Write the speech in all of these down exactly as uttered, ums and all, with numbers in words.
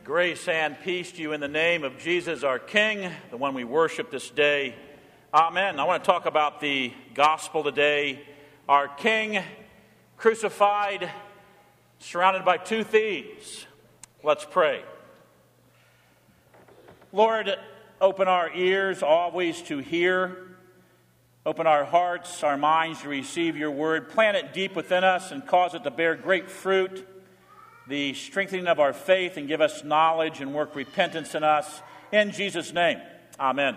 Grace and peace to you in the name of Jesus, our King, the one we worship this day. Amen. I want to talk about the gospel today. Our King crucified, surrounded by two thieves. Let's pray. Lord, open our ears always to hear. Open our hearts, our minds to receive your word. Plant it deep within us and cause it to bear great fruit. The strengthening of our faith, and give us knowledge and work repentance in us. In Jesus' name, amen.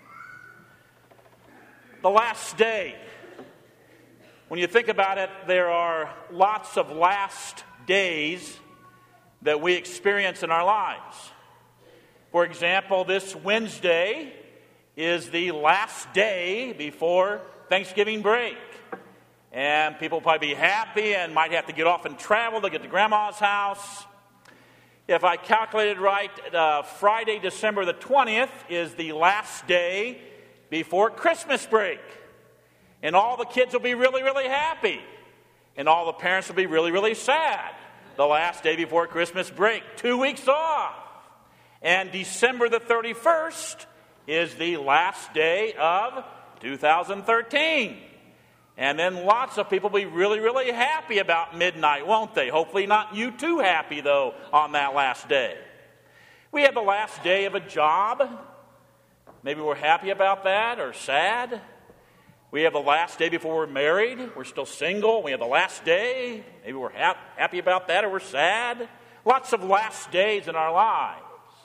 The last day. When you think about it, there are lots of last days that we experience in our lives. For example, this Wednesday is the last day before Thanksgiving break. And people will probably be happy and might have to get off and travel to get to Grandma's house. If I calculated right, uh, Friday, December the twentieth is the last day before Christmas break. And all the kids will be really, really happy. And all the parents will be really, really sad. The last day before Christmas break. Two weeks off. And December the thirty-first is the last day of two thousand thirteen. And then lots of people will be really, really happy about midnight, won't they? Hopefully not you too happy, though, on that last day. We have the last day of a job. Maybe we're happy about that or sad. We have the last day before we're married. We're still single. We have the last day. Maybe we're ha- happy about that or we're sad. Lots of last days in our lives.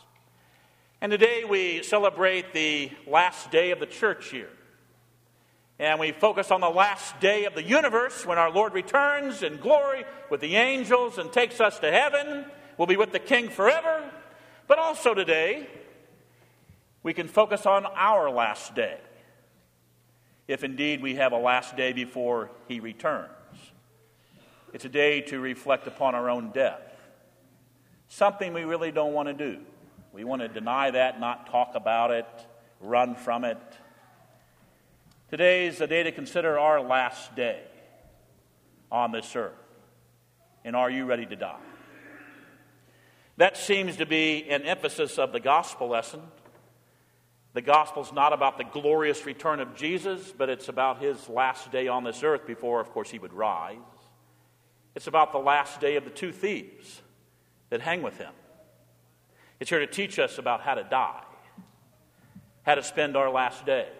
And today we celebrate the last day of the church year. And we focus on the last day of the universe when our Lord returns in glory with the angels and takes us to heaven. We'll be with the King forever. But also today, we can focus on our last day, if indeed we have a last day before He returns. It's a day to reflect upon our own death, something we really don't want to do. We want to deny that, not talk about it, run from it. Today is the day to consider our last day on this earth. And are you ready to die? That seems to be an emphasis of the gospel lesson. The gospel is not about the glorious return of Jesus, but it's about His last day on this earth before, of course, He would rise. It's about the last day of the two thieves that hang with Him. It's here to teach us about how to die, how to spend our last day.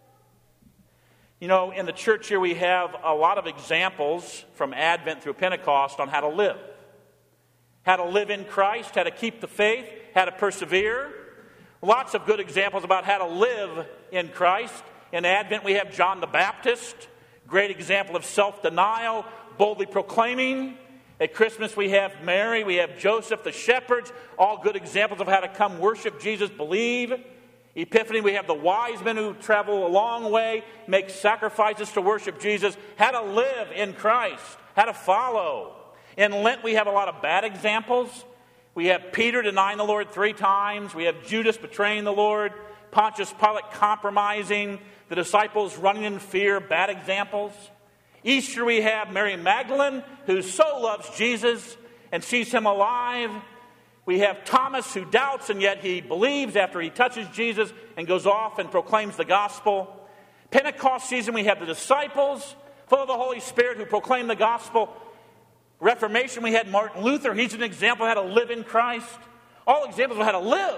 You know, in the church here we have a lot of examples from Advent through Pentecost on how to live. How to live in Christ, how to keep the faith, how to persevere. Lots of good examples about how to live in Christ. In Advent we have John the Baptist, great example of self-denial, boldly proclaiming. At Christmas we have Mary, we have Joseph, the shepherds, all good examples of how to come worship Jesus, believe. Epiphany, we have the wise men who travel a long way, make sacrifices to worship Jesus, how to live in Christ, how to follow. In Lent, we have a lot of bad examples. We have Peter denying the Lord three times. We have Judas betraying the Lord, Pontius Pilate compromising, the disciples running in fear, bad examples. Easter, we have Mary Magdalene, who so loves Jesus and sees Him alive. We have Thomas, who doubts and yet he believes after he touches Jesus and goes off and proclaims the gospel. Pentecost season, we have the disciples, full of the Holy Spirit, who proclaim the gospel. Reformation, we had Martin Luther. He's an example of how to live in Christ. All examples of how to live.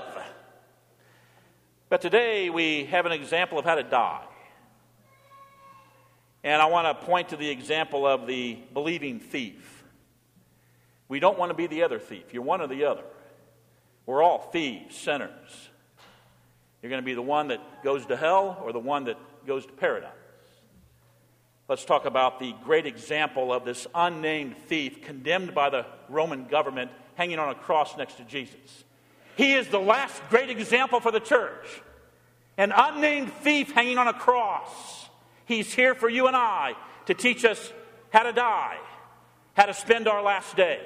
But today, we have an example of how to die. And I want to point to the example of the believing thief. We don't want to be the other thief. You're one or the other. We're all thieves, sinners. You're going to be the one that goes to hell or the one that goes to paradise. Let's talk about the great example of this unnamed thief condemned by the Roman government hanging on a cross next to Jesus. He is the last great example for the church. An unnamed thief hanging on a cross. He's here for you and I to teach us how to die, how to spend our last day.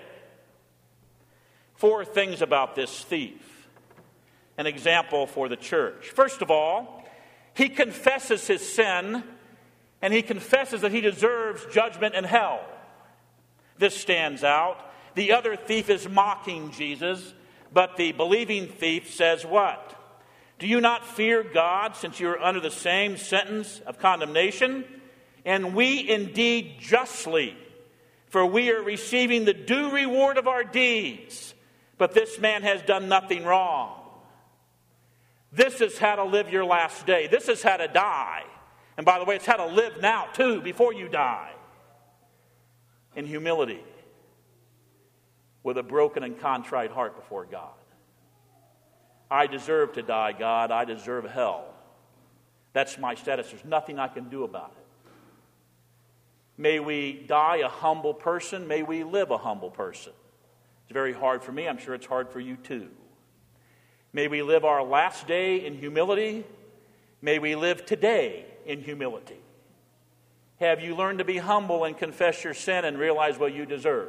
Four things about this thief. An example for the church. First of all, he confesses his sin, and he confesses that he deserves judgment and hell. This stands out. The other thief is mocking Jesus. But the believing thief says what? Do you not fear God, since you are under the same sentence of condemnation? And we indeed justly, for we are receiving the due reward of our deeds. But this man has done nothing wrong. This is how to live your last day. This is how to die. And by the way, it's how to live now, too, before you die. In humility, with a broken and contrite heart before God. I deserve to die, God. I deserve hell. That's my status. There's nothing I can do about it. May we die a humble person. May we live a humble person. It's very hard for me. I'm sure it's hard for you too. May we live our last day in humility. May we live today in humility. Have you learned to be humble and confess your sin and realize what you deserve?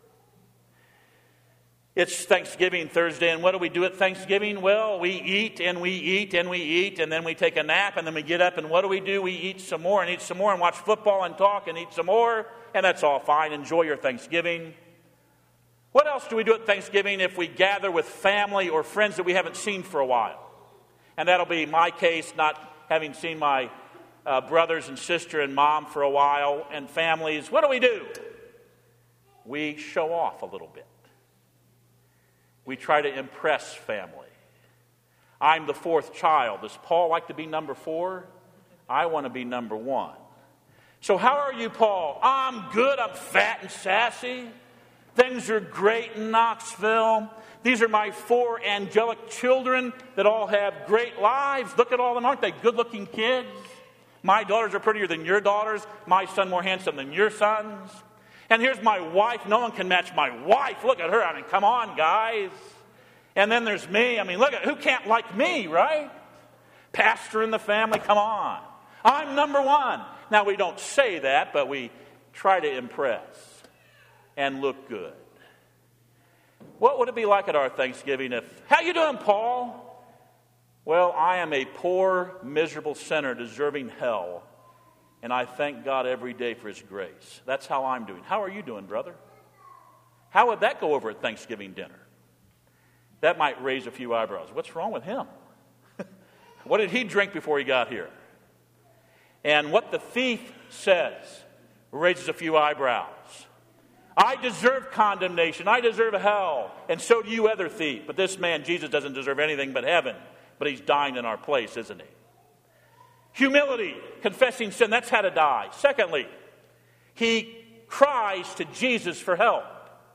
It's Thanksgiving Thursday, and what do we do at Thanksgiving? Well, we eat and we eat and we eat, and then we take a nap, and then we get up, and what do we do? We eat some more and eat some more and watch football and talk and eat some more, and that's all fine. Enjoy your Thanksgiving. What else do we do at Thanksgiving if we gather with family or friends that we haven't seen for a while? And that'll be my case, not having seen my uh, brothers and sister and mom for a while, and families. What do we do? We show off a little bit. We try to impress family. I'm the fourth child. Does Paul like to be number four? I want to be number one. So how are you, Paul? I'm good. I'm fat and sassy. Things are great in Knoxville. These are my four angelic children that all have great lives. Look at all of them. Aren't they good-looking kids? My daughters are prettier than your daughters. My son more handsome than your sons. And here's my wife. No one can match my wife. Look at her. I mean, come on, guys. And then there's me. I mean, look at who can't like me, right? Pastor in the family. Come on. I'm number one. Now, we don't say that, but we try to impress and look good. What would it be like at our Thanksgiving if, how you doing, Paul? Well, I am a poor, miserable sinner deserving hell. And I thank God every day for His grace. That's how I'm doing. How are you doing, brother? How would that go over at Thanksgiving dinner? That might raise a few eyebrows. What's wrong with him? What did he drink before he got here? And what the thief says raises a few eyebrows. I deserve condemnation. I deserve hell. And so do you, other thief. But this man, Jesus, doesn't deserve anything but heaven. But He's dying in our place, isn't He? Humility, confessing sin, that's how to die. Secondly, he cries to Jesus for help.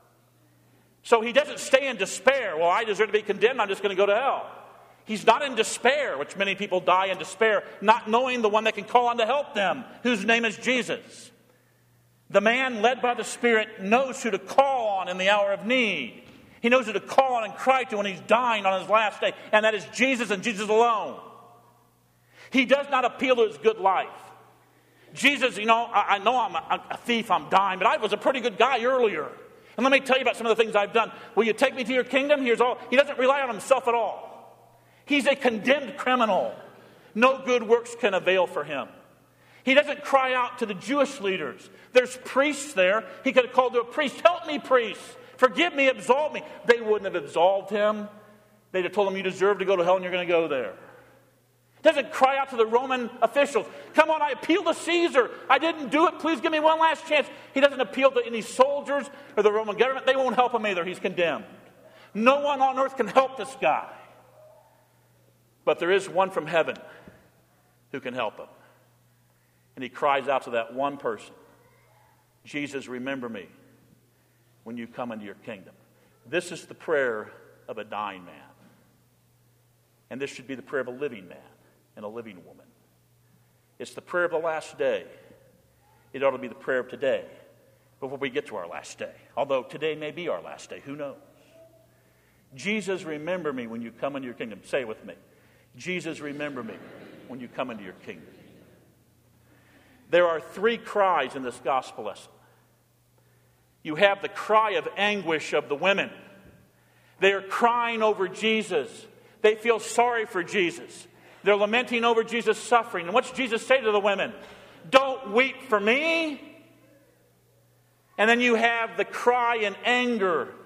So he doesn't stay in despair. Well, I deserve to be condemned, I'm just going to go to hell. He's not in despair, which many people die in despair, not knowing the one that can call on to help them, whose name is Jesus. The man led by the Spirit knows who to call on in the hour of need. He knows who to call on and cry to when he's dying on his last day, and that is Jesus and Jesus alone. He does not appeal to his good life. Jesus, you know, I, I know I'm a, a thief, I'm dying, but I was a pretty good guy earlier. And let me tell you about some of the things I've done. Will you take me to your kingdom? Here's all. He doesn't rely on himself at all. He's a condemned criminal. No good works can avail for him. He doesn't cry out to the Jewish leaders. There's priests there. He could have called to a priest, help me, priest. Forgive me, absolve me. They wouldn't have absolved him. They'd have told him, you deserve to go to hell and you're going to go there. Doesn't cry out to the Roman officials. Come on, I appeal to Caesar. I didn't do it. Please give me one last chance. He doesn't appeal to any soldiers or the Roman government. They won't help him either. He's condemned. No one on earth can help this guy. But there is one from heaven who can help him. And he cries out to that one person. Jesus, remember me when you come into your kingdom. This is the prayer of a dying man. And this should be the prayer of a living man and a living woman. It's the prayer of the last day. It ought to be the prayer of today before we get to our last day. Although today may be our last day. Who knows? Jesus, remember me when you come into your kingdom. Say it with me. Jesus, remember me when you come into your kingdom. There are three cries in this gospel lesson. You have the cry of anguish of the women. They are crying over Jesus. They feel sorry for Jesus. They're lamenting over Jesus' suffering. And what's Jesus say to the women? Don't weep for me. And then you have the cry in anger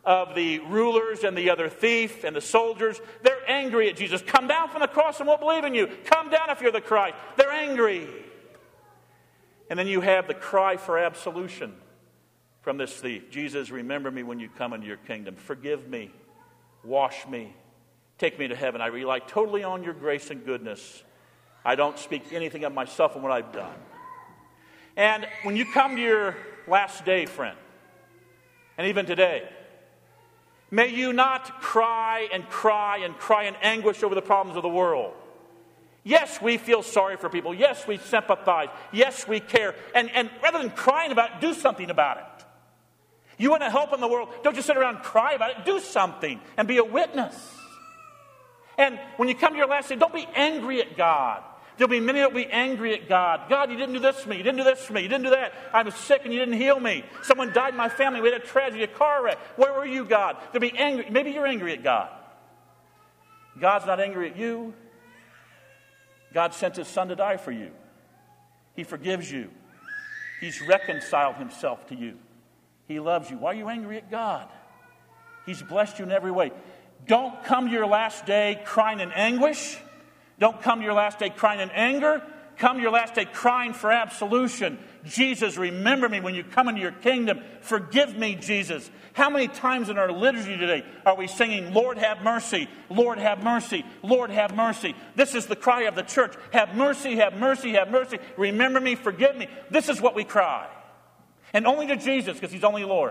of the rulers and the other thief and the soldiers. They're angry at Jesus. Come down from the cross and we'll believe in you. Come down if you're the Christ. They're angry. And then you have the cry for absolution from this thief. Jesus, remember me when you come into your kingdom. Forgive me. Wash me. Take me to heaven. I rely totally on your grace and goodness. I don't speak anything of myself and what I've done. And when you come to your last day, friend, and even today, may you not cry and cry and cry in anguish over the problems of the world. Yes, we feel sorry for people. Yes, we sympathize. Yes, we care. And, and rather than crying about it, do something about it. You want to help in the world, don't just sit around and cry about it. Do something and be a witness. And when you come to your last day, don't be angry at God. There'll be many that will be angry at God. God, you didn't do this for me. You didn't do this for me. You didn't do that. I was sick and you didn't heal me. Someone died in my family. We had a tragedy, a car wreck. Where were you, God? They'll be angry. Maybe you're angry at God. God's not angry at you. God sent his son to die for you. He forgives you. He's reconciled himself to you. He loves you. Why are you angry at God? He's blessed you in every way. Don't come to your last day crying in anguish. Don't come to your last day crying in anger. Come to your last day crying for absolution. Jesus, remember me when you come into your kingdom. Forgive me, Jesus. How many times in our liturgy today are we singing, Lord, have mercy, Lord, have mercy, Lord, have mercy. This is the cry of the church. Have mercy, have mercy, have mercy. Remember me, forgive me. This is what we cry. And only to Jesus, because he's only Lord.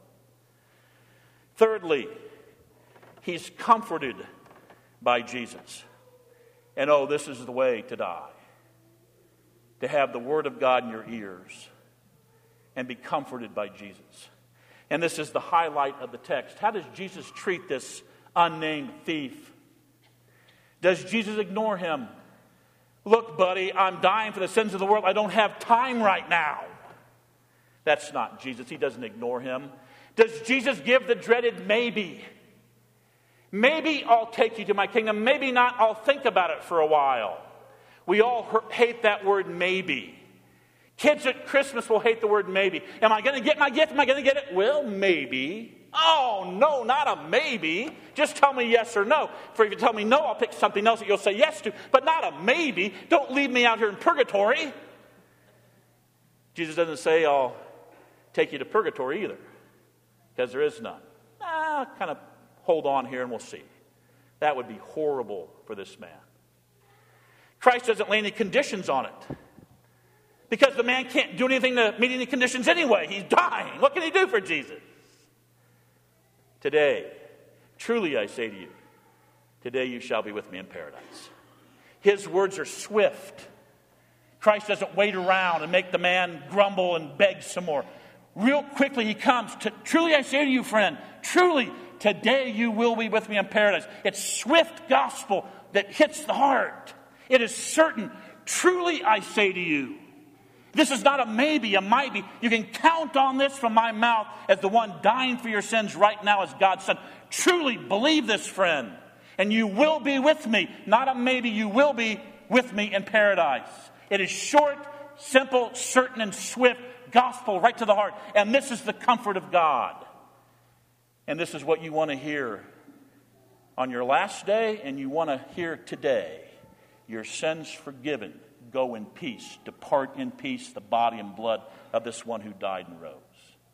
Thirdly, he's comforted by Jesus. And oh, this is the way to die. To have the Word of God in your ears and be comforted by Jesus. And this is the highlight of the text. How does Jesus treat this unnamed thief? Does Jesus ignore him? Look, buddy, I'm dying for the sins of the world. I don't have time right now. That's not Jesus. He doesn't ignore him. Does Jesus give the dreaded maybe? Maybe I'll take you to my kingdom. Maybe not. I'll think about it for a while. We all hate that word maybe. Kids at Christmas will hate the word maybe. Am I going to get my gift? Am I going to get it? Well, maybe. Oh, no, not a maybe. Just tell me yes or no. For if you tell me no, I'll pick something else that you'll say yes to. But not a maybe. Don't leave me out here in purgatory. Jesus doesn't say I'll take you to purgatory either. Because there is none. Ah, kind of hold on here and we'll see. That would be horrible for this man. Christ doesn't lay any conditions on it. Because the man can't do anything to meet any conditions anyway. He's dying. What can he do for Jesus? Today, truly I say to you, today you shall be with me in paradise. His words are swift. Christ doesn't wait around and make the man grumble and beg some more. Real quickly he comes. To, truly I say to you, friend, truly today you will be with me in paradise. It's swift gospel that hits the heart. It is certain. Truly I say to you. This is not a maybe, a might be. You can count on this from my mouth as the one dying for your sins right now as God's Son. Truly believe this, friend. And you will be with me. Not a maybe, you will be with me in paradise. It is short, simple, certain, and swift gospel right to the heart. And this is the comfort of God. And this is what you want to hear on your last day, and you want to hear today. Your sins forgiven. Go in peace. Depart in peace, the body and blood of this one who died and rose.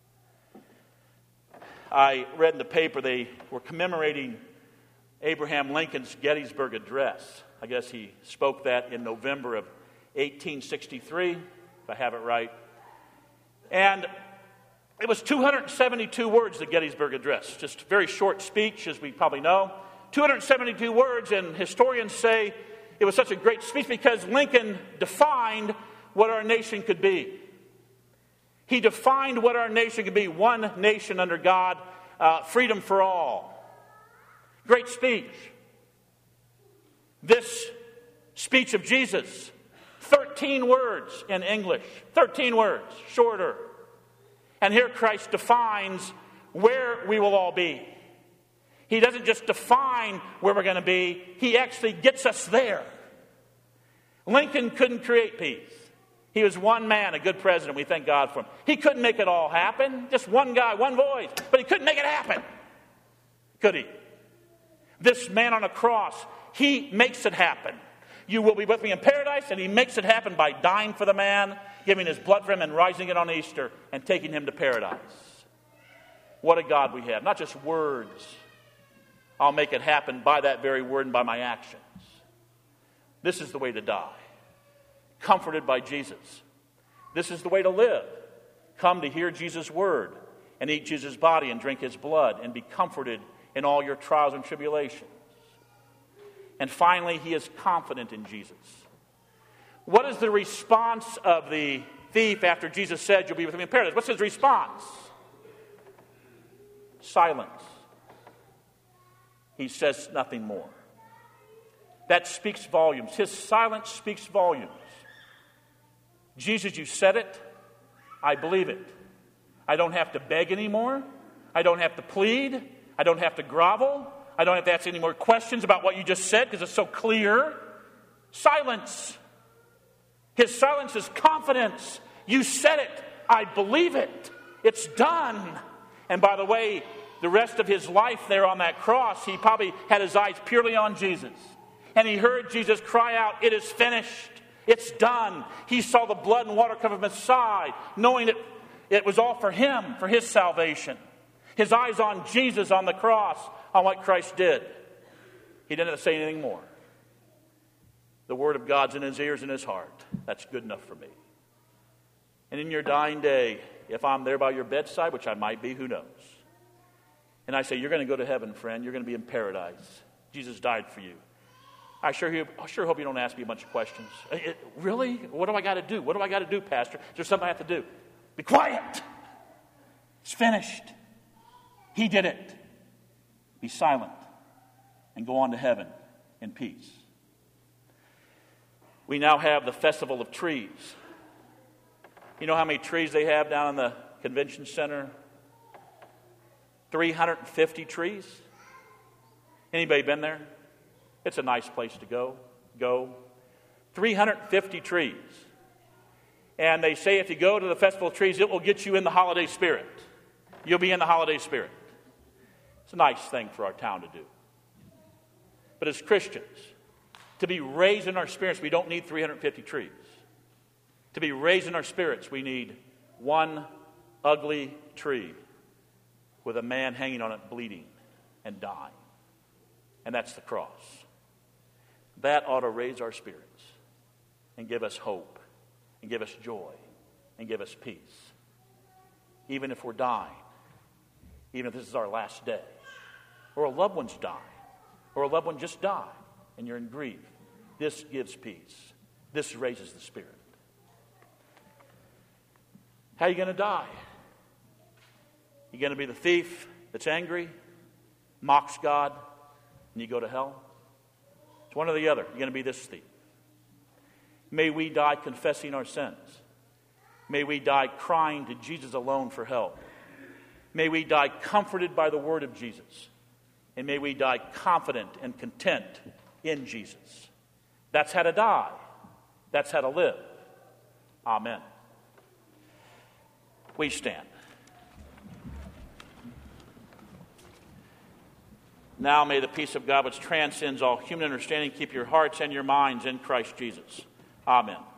I read in the paper they were commemorating Abraham Lincoln's Gettysburg Address. I guess he spoke that in November of eighteen sixty-three, if I have it right. And it was two hundred seventy-two words, the Gettysburg Address. Just a very short speech, as we probably know. two hundred seventy-two words, and historians say it was such a great speech because Lincoln defined what our nation could be. He defined what our nation could be. One nation under God, uh, freedom for all. Great speech. This speech of Jesus, thirteen words in English. thirteen words, shorter. And here Christ defines where we will all be. He doesn't just define where we're going to be. He actually gets us there. Lincoln couldn't create peace. He was one man, a good president. We thank God for him. He couldn't make it all happen. Just one guy, one voice. But he couldn't make it happen. Could he? This man on a cross, he makes it happen. You will be with me in paradise, and he makes it happen by dying for the man, giving his blood for him, and rising it on Easter, and taking him to paradise. What a God we have. Not just words. I'll make it happen by that very word and by my actions. This is the way to die. Comforted by Jesus. This is the way to live. Come to hear Jesus' word and eat Jesus' body and drink his blood and be comforted in all your trials and tribulations. And finally, he is confident in Jesus. What is the response of the thief after Jesus said, you'll be with me in paradise? What's his response? Silence. He says nothing more. That speaks volumes. His silence speaks volumes. Jesus, you said it. I believe it. I don't have to beg anymore. I don't have to plead. I don't have to grovel. I don't have to ask any more questions about what you just said because it's so clear. Silence. His silence is confidence. You said it. I believe it. It's done. And by the way, the rest of his life there on that cross, he probably had his eyes purely on Jesus. And he heard Jesus cry out, it is finished. It's done. He saw the blood and water come from his side, knowing that it was all for him, for his salvation. His eyes on Jesus on the cross, on what Christ did. He didn't have to say anything more. The word of God's in his ears and his heart. That's good enough for me. And in your dying day, if I'm there by your bedside, which I might be, who knows? And I say, you're going to go to heaven, friend. You're going to be in paradise. Jesus died for you. I sure, I sure hope you don't ask me a bunch of questions. It, really? What do I got to do? What do I got to do, Pastor? Is there something I have to do? Be quiet. It's finished. He did it. Be silent and go on to heaven in peace. We now have the Festival of Trees. You know how many trees they have down in the convention center? three hundred fifty trees. Anybody been there? It's a nice place to go. Go. three hundred fifty trees. And they say if you go to the Festival of Trees, it will get you in the holiday spirit. You'll be in the holiday spirit. It's a nice thing for our town to do. But as Christians, to be raised in our spirits, we don't need three hundred fifty trees. To be raised in our spirits, we need one ugly tree with a man hanging on it bleeding and dying. And that's the cross. That ought to raise our spirits and give us hope and give us joy and give us peace. Even if we're dying, even if this is our last day, or a loved one's dying, or a loved one just died and you're in grief, this gives peace. This raises the spirit. How are you going to die? You going to be the thief that's angry, mocks God, and you go to hell? It's one or the other. You're going to be this thief. May we die confessing our sins. May we die crying to Jesus alone for help. May we die comforted by the word of Jesus. And may we die confident and content in Jesus. That's how to die. That's how to live. Amen. We stand. Now may the peace of God, which transcends all human understanding, keep your hearts and your minds in Christ Jesus. Amen.